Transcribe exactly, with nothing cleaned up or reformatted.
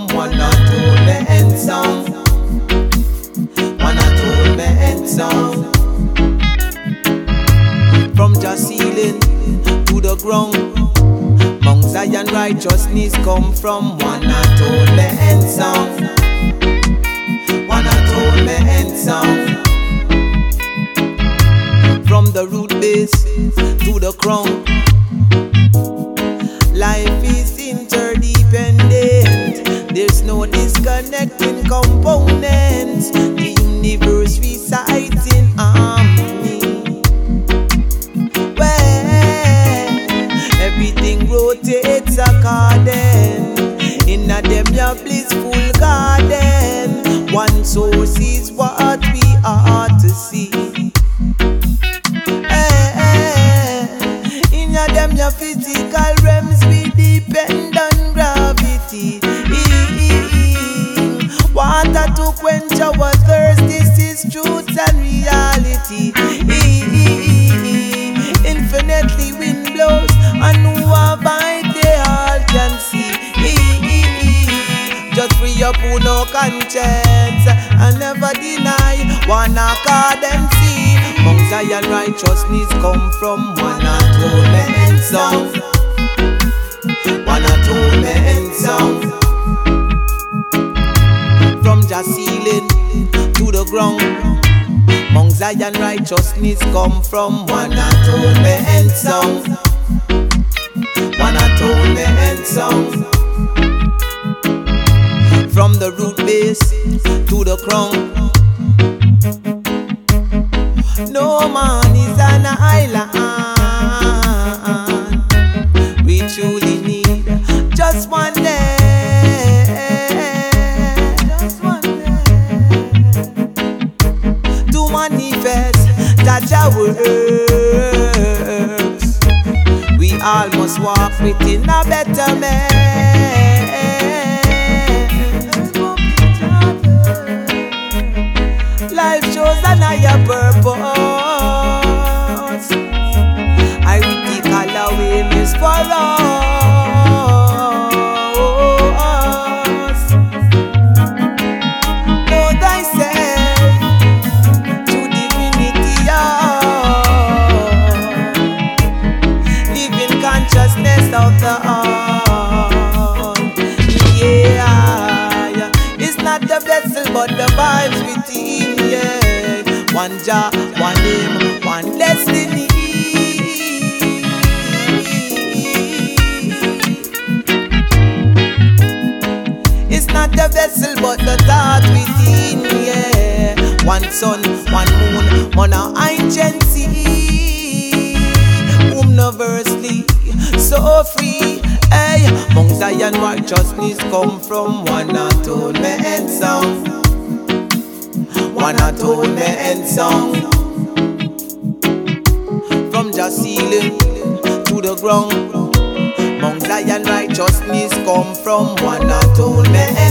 from one atonement song. One atonement song. From just ceiling to the ground, Mount Zion righteousness come from one atonement song. One atonement song. From the root base to the crown, life is interdependent. There's no disconnecting components. The universe resides in harmony, where everything rotates according. In a them your blissful garden, one source is what we ought to see. Them your physical realms, we depend on gravity. Water to quench our thirst, this is truth and reality. Infinitely wind blows, and who abide they all can see. Just free up who no conscience and never deny one accord and see. Mount Zion righteousness come from one atonement song. One atonement song. From just ceiling to the ground, Mount Zion righteousness come from one atonement song. One atonement song. From the root base to the crown, no man is an island. We truly need just one day, just one day to manifest that our works. We all must walk within a better man. Life shows an higher purpose. I will take all away miss for us. Know thyself to divinity, live in consciousness of the heart. Yeah, it's not the vessel but the vibes within. One Jah, one name, one destiny. It's not the vessel but the thought within, yeah. One sun, one moon, one agency, universally so free. Hey, Mount Zion righteousness come from one atonement song. One atonement song. From just ceiling to the ground, Mount Zion righteousness come from one atonement